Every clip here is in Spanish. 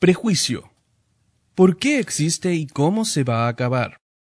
Prejuicio. ¿Por qué existe y cómo se va a acabar?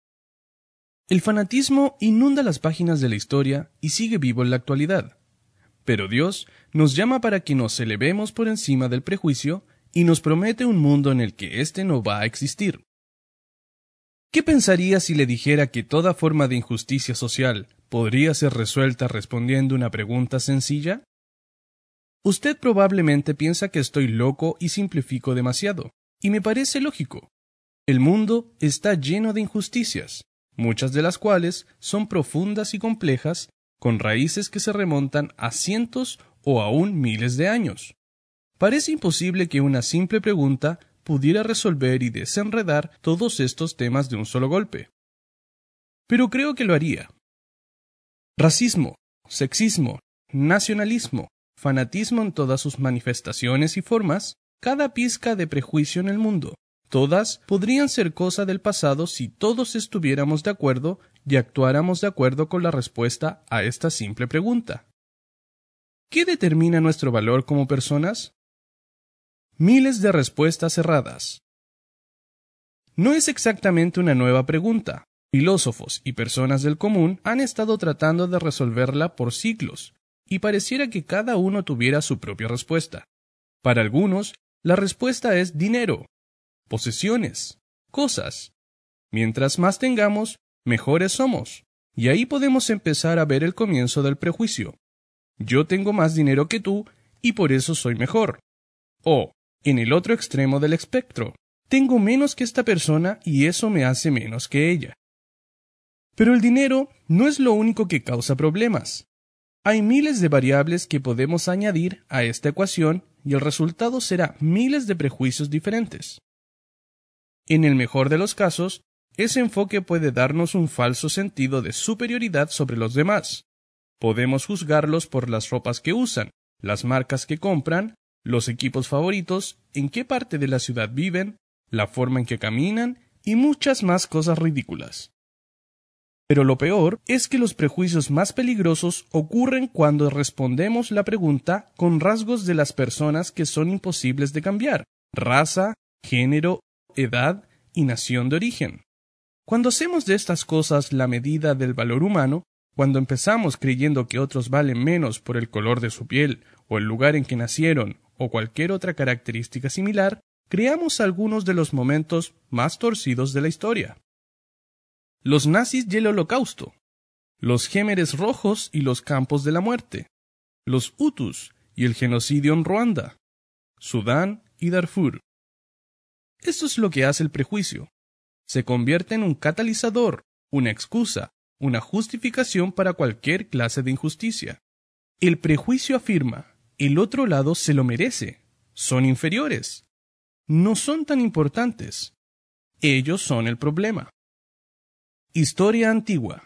El fanatismo inunda las páginas de la historia y sigue vivo en la actualidad. Pero Dios nos llama para que nos elevemos por encima del prejuicio y nos promete un mundo en el que éste no va a existir. ¿Qué pensaría si le dijera que toda forma de injusticia social podría ser resuelta respondiendo una pregunta sencilla? Usted probablemente piensa que estoy loco y simplifico demasiado, y me parece lógico. El mundo está lleno de injusticias, muchas de las cuales son profundas y complejas, con raíces que se remontan a cientos o aún miles de años. Parece imposible que una simple pregunta pudiera resolver y desenredar todos estos temas de un solo golpe. Pero creo que lo haría. Racismo, sexismo, nacionalismo, fanatismo en todas sus manifestaciones y formas, cada pizca de prejuicio en el mundo, todas podrían ser cosa del pasado si todos estuviéramos de acuerdo y actuáramos de acuerdo con la respuesta a esta simple pregunta. ¿Qué determina nuestro valor como personas? Miles de respuestas erradas. No es exactamente una nueva pregunta. Filósofos y personas del común han estado tratando de resolverla por siglos, y pareciera que cada uno tuviera su propia respuesta. Para algunos, la respuesta es dinero, posesiones, cosas. Mientras más tengamos, mejores somos, y ahí podemos empezar a ver el comienzo del prejuicio. Yo tengo más dinero que tú, y por eso soy mejor. O, en el otro extremo del espectro, tengo menos que esta persona y eso me hace menos que ella. Pero el dinero no es lo único que causa problemas. Hay miles de variables que podemos añadir a esta ecuación y el resultado será miles de prejuicios diferentes. En el mejor de los casos, ese enfoque puede darnos un falso sentido de superioridad sobre los demás. Podemos juzgarlos por las ropas que usan, las marcas que compran, los equipos favoritos, en qué parte de la ciudad viven, la forma en que caminan y muchas más cosas ridículas. Pero lo peor es que los prejuicios más peligrosos ocurren cuando respondemos la pregunta con rasgos de las personas que son imposibles de cambiar: raza, género, edad y nación de origen. Cuando hacemos de estas cosas la medida del valor humano, cuando empezamos creyendo que otros valen menos por el color de su piel, o el lugar en que nacieron, o cualquier otra característica similar, creamos algunos de los momentos más torcidos de la historia. Los nazis y el Holocausto, los Gémeres Rojos y los campos de la muerte, los Hutus y el genocidio en Ruanda, Sudán y Darfur. Esto es lo que hace el prejuicio. Se convierte en un catalizador, una excusa, una justificación para cualquier clase de injusticia. El prejuicio afirma: el otro lado se lo merece, son inferiores, no son tan importantes, ellos son el problema. Historia antigua.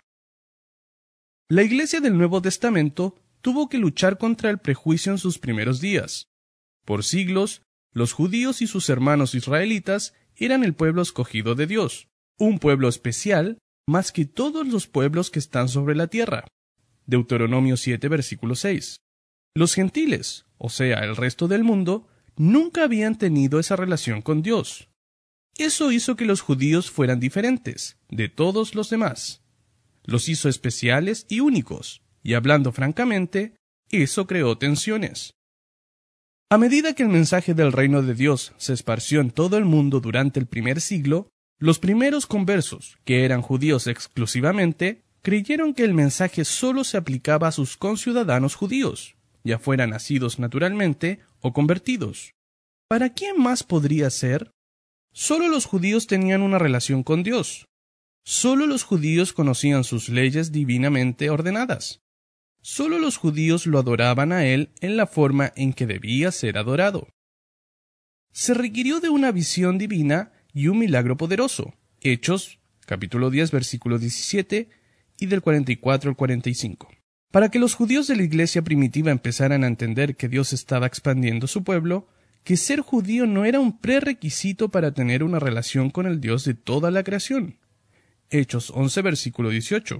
La Iglesia del Nuevo Testamento tuvo que luchar contra el prejuicio en sus primeros días. Por siglos, los judíos y sus hermanos israelitas eran el pueblo escogido de Dios, un pueblo especial más que todos los pueblos que están sobre la tierra. Deuteronomio 7, versículo 6. Los gentiles, o sea, el resto del mundo, nunca habían tenido esa relación con Dios. Eso hizo que los judíos fueran diferentes de todos los demás. Los hizo especiales y únicos, y hablando francamente, eso creó tensiones. A medida que el mensaje del reino de Dios se esparció en todo el mundo durante el primer siglo, los primeros conversos, que eran judíos exclusivamente, creyeron que el mensaje solo se aplicaba a sus conciudadanos judíos, ya fueran nacidos naturalmente o convertidos. ¿Para quién más podría ser? Solo los judíos tenían una relación con Dios. Solo los judíos conocían sus leyes divinamente ordenadas. Solo los judíos lo adoraban a Él en la forma en que debía ser adorado. Se requirió de una visión divina y un milagro poderoso. Hechos, capítulo 10, versículo 17, y del 44 al 45. Para que los judíos de la iglesia primitiva empezaran a entender que Dios estaba expandiendo su pueblo, que ser judío no era un prerequisito para tener una relación con el Dios de toda la creación. Hechos 11, versículo 18.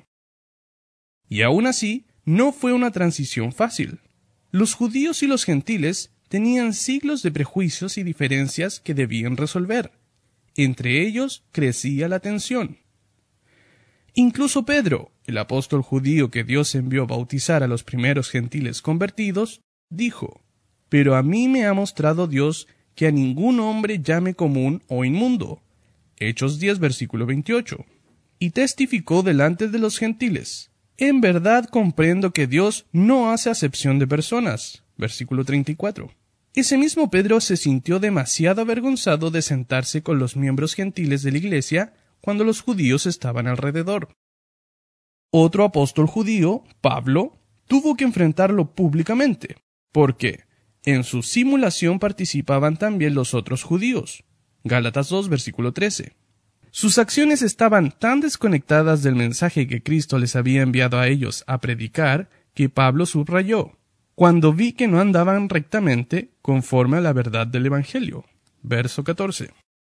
Y aún así, no fue una transición fácil. Los judíos y los gentiles tenían siglos de prejuicios y diferencias que debían resolver. Entre ellos crecía la tensión. Incluso Pedro, el apóstol judío que Dios envió a bautizar a los primeros gentiles convertidos, dijo: «Pero a mí me ha mostrado Dios que a ningún hombre llame común o inmundo». Hechos 10, versículo 28. Y testificó delante de los gentiles: «En verdad comprendo que Dios no hace acepción de personas». Versículo 34. Ese mismo Pedro se sintió demasiado avergonzado de sentarse con los miembros gentiles de la iglesia cuando los judíos estaban alrededor. Otro apóstol judío, Pablo, tuvo que enfrentarlo públicamente, porque en su simulación participaban también los otros judíos. Gálatas 2, versículo 13. Sus acciones estaban tan desconectadas del mensaje que Cristo les había enviado a ellos a predicar que Pablo subrayó: «Cuando vi que no andaban rectamente conforme a la verdad del Evangelio». Verso 14.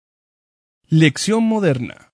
Lección moderna.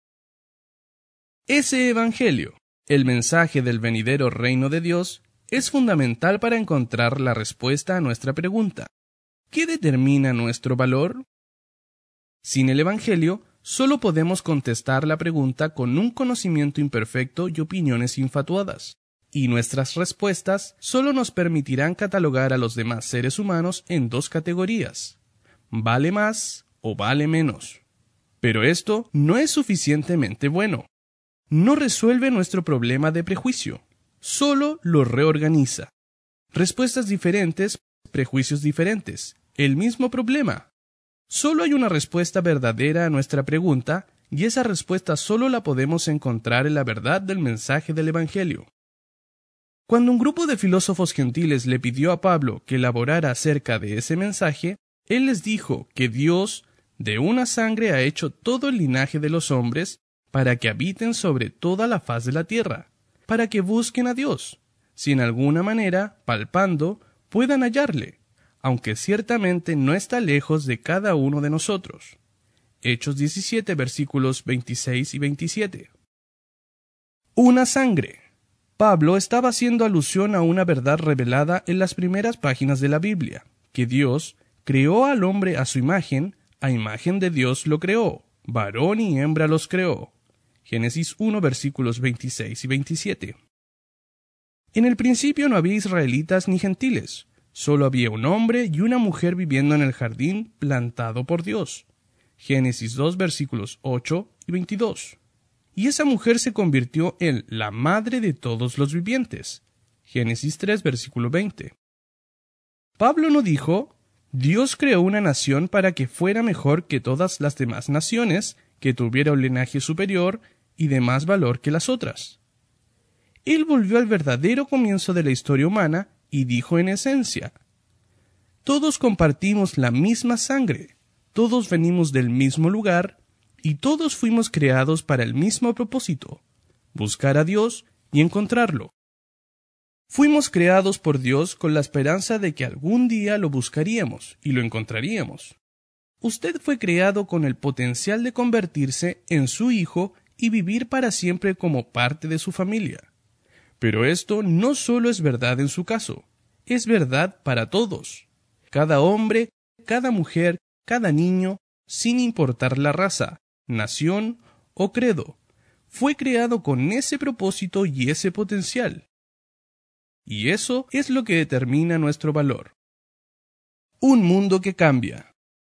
Ese Evangelio, el mensaje del venidero reino de Dios, es fundamental para encontrar la respuesta a nuestra pregunta: ¿qué determina nuestro valor? Sin el Evangelio, solo podemos contestar la pregunta con un conocimiento imperfecto y opiniones infatuadas, y nuestras respuestas solo nos permitirán catalogar a los demás seres humanos en dos categorías: ¿vale más o vale menos? Pero esto no es suficientemente bueno. No resuelve nuestro problema de prejuicio, solo lo reorganiza. Respuestas diferentes, prejuicios diferentes, el mismo problema. Solo hay una respuesta verdadera a nuestra pregunta, y esa respuesta solo la podemos encontrar en la verdad del mensaje del Evangelio. Cuando un grupo de filósofos gentiles le pidió a Pablo que elaborara acerca de ese mensaje, él les dijo que Dios de una sangre ha hecho todo el linaje de los hombres para que habiten sobre toda la faz de la tierra, para que busquen a Dios, si en alguna manera, palpando, puedan hallarle, aunque ciertamente no está lejos de cada uno de nosotros. Hechos 17, versículos 26 y 27. Una sangre. Pablo estaba haciendo alusión a una verdad revelada en las primeras páginas de la Biblia, que Dios creó al hombre a su imagen, a imagen de Dios lo creó, varón y hembra los creó. Génesis 1, versículos 26 y 27. En el principio no había israelitas ni gentiles, solo había un hombre y una mujer viviendo en el jardín plantado por Dios. Génesis 2, versículos 8 y 22. Y esa mujer se convirtió en la madre de todos los vivientes. Génesis 3, versículo 20. Pablo no dijo: Dios creó una nación para que fuera mejor que todas las demás naciones, que tuviera un linaje superior y de más valor que las otras. Él volvió al verdadero comienzo de la historia humana y dijo en esencia: todos compartimos la misma sangre, todos venimos del mismo lugar y todos fuimos creados para el mismo propósito: buscar a Dios y encontrarlo. Fuimos creados por Dios con la esperanza de que algún día lo buscaríamos y lo encontraríamos. Usted fue creado con el potencial de convertirse en su hijo y vivir para siempre como parte de su familia. Pero esto no solo es verdad en su caso, es verdad para todos. Cada hombre, cada mujer, cada niño, sin importar la raza, nación o credo, fue creado con ese propósito y ese potencial. Y eso es lo que determina nuestro valor. Un mundo que cambia.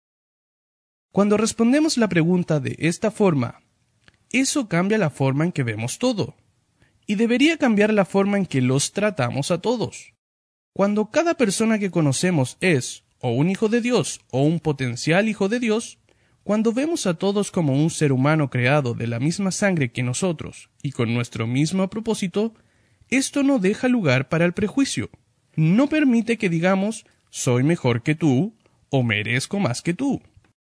Cuando respondemos la pregunta de esta forma, eso cambia la forma en que vemos todo, y debería cambiar la forma en que los tratamos a todos. Cuando cada persona que conocemos es o un hijo de Dios o un potencial hijo de Dios, cuando vemos a todos como un ser humano creado de la misma sangre que nosotros y con nuestro mismo propósito, esto no deja lugar para el prejuicio. No permite que digamos: soy mejor que tú o merezco más que tú.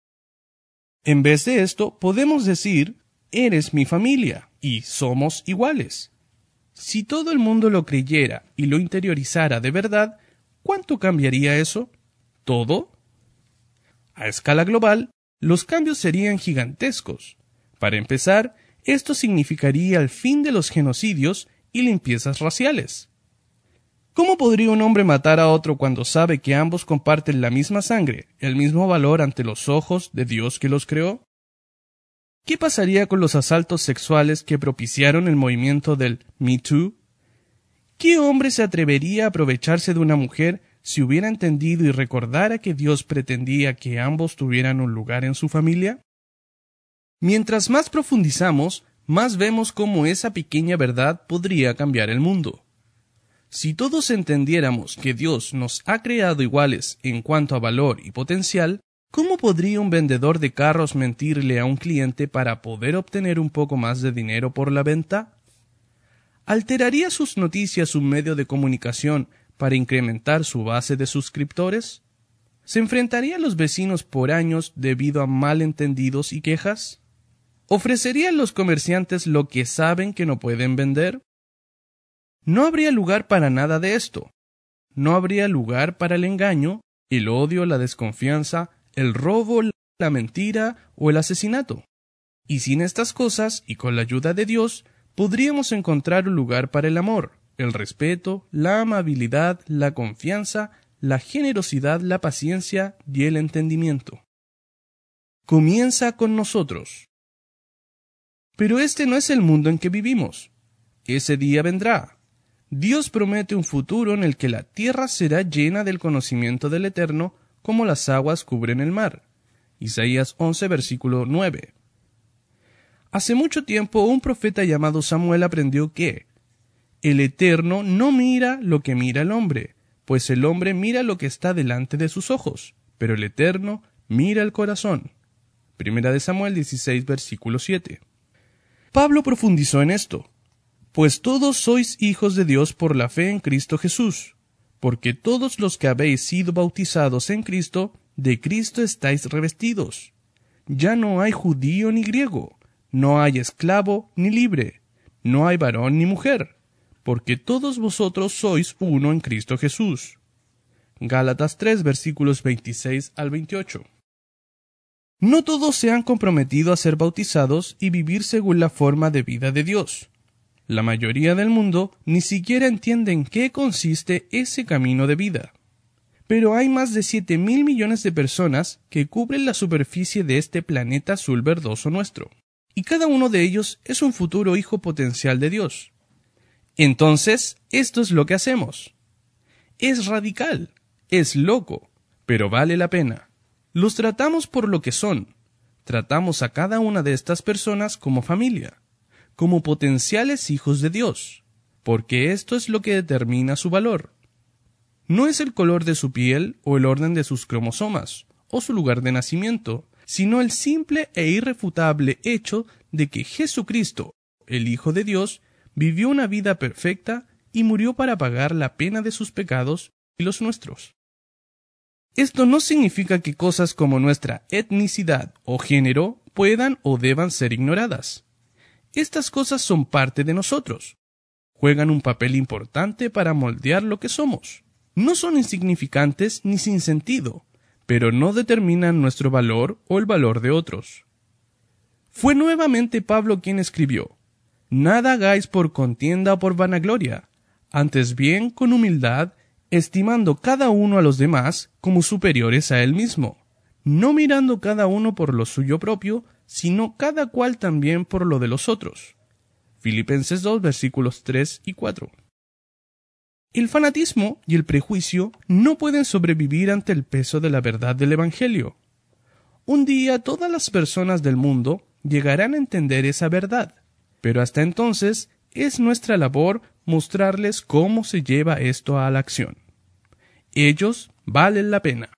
En vez de esto, podemos decir: eres mi familia y somos iguales. Si todo el mundo lo creyera y lo interiorizara de verdad, ¿cuánto cambiaría eso? ¿Todo? A escala global, los cambios serían gigantescos. Para empezar, esto significaría el fin de los genocidios y limpiezas raciales. ¿Cómo podría un hombre matar a otro cuando sabe que ambos comparten la misma sangre, el mismo valor ante los ojos de Dios que los creó? ¿Qué pasaría con los asaltos sexuales que propiciaron el movimiento del Me Too? ¿Qué hombre se atrevería a aprovecharse de una mujer si hubiera entendido y recordara que Dios pretendía que ambos tuvieran un lugar en su familia? Mientras más profundizamos, más vemos cómo esa pequeña verdad podría cambiar el mundo. Si todos entendiéramos que Dios nos ha creado iguales en cuanto a valor y potencial, ¿cómo podría un vendedor de carros mentirle a un cliente para poder obtener un poco más de dinero por la venta? ¿Alteraría sus noticias un medio de comunicación para incrementar su base de suscriptores? ¿Se enfrentaría a los vecinos por años debido a malentendidos y quejas? ¿Ofrecerían los comerciantes lo que saben que no pueden vender? No habría lugar para nada de esto. No habría lugar para el engaño, el odio, la desconfianza, el robo, la mentira o el asesinato. Y sin estas cosas, y con la ayuda de Dios, podríamos encontrar un lugar para el amor, el respeto, la amabilidad, la confianza, la generosidad, la paciencia y el entendimiento. Comienza con nosotros. Pero este no es el mundo en que vivimos. Ese día vendrá. Dios promete un futuro en el que la tierra será llena del conocimiento del Eterno, como las aguas cubren el mar. Isaías 11, versículo 9. Hace mucho tiempo un profeta llamado Samuel aprendió que el Eterno no mira lo que mira el hombre, pues el hombre mira lo que está delante de sus ojos, pero el Eterno mira el corazón. Primera de Samuel 16, versículo 7. Pablo profundizó en esto. Pues todos sois hijos de Dios por la fe en Cristo Jesús, porque todos los que habéis sido bautizados en Cristo, de Cristo estáis revestidos. Ya no hay judío ni griego, no hay esclavo ni libre, no hay varón ni mujer, porque todos vosotros sois uno en Cristo Jesús. Gálatas 3, versículos 26 al 28. No todos se han comprometido a ser bautizados y vivir según la forma de vida de Dios. La mayoría del mundo ni siquiera entiende en qué consiste ese camino de vida. Pero hay más de 7.000 millones de personas que cubren la superficie de este planeta azul verdoso nuestro, y cada uno de ellos es un futuro hijo potencial de Dios. Entonces, esto es lo que hacemos. Es radical, es loco, pero vale la pena. Los tratamos por lo que son. Tratamos a cada una de estas personas como familia, como potenciales hijos de Dios, porque esto es lo que determina su valor. No es el color de su piel o el orden de sus cromosomas, o su lugar de nacimiento, sino el simple e irrefutable hecho de que Jesucristo, el Hijo de Dios, vivió una vida perfecta y murió para pagar la pena de sus pecados y los nuestros. Esto no significa que cosas como nuestra etnicidad o género puedan o deban ser ignoradas. Estas cosas son parte de nosotros. Juegan un papel importante para moldear lo que somos. No son insignificantes ni sin sentido, pero no determinan nuestro valor o el valor de otros. Fue nuevamente Pablo quien escribió: «Nada hagáis por contienda o por vanagloria, antes bien con humildad, estimando cada uno a los demás como superiores a él mismo, no mirando cada uno por lo suyo propio, sino cada cual también por lo de los otros». Filipenses 2, versículos 3 y 4. El fanatismo y el prejuicio no pueden sobrevivir ante el peso de la verdad del Evangelio. Un día todas las personas del mundo llegarán a entender esa verdad, pero hasta entonces es nuestra labor mostrarles cómo se lleva esto a la acción. Ellos valen la pena.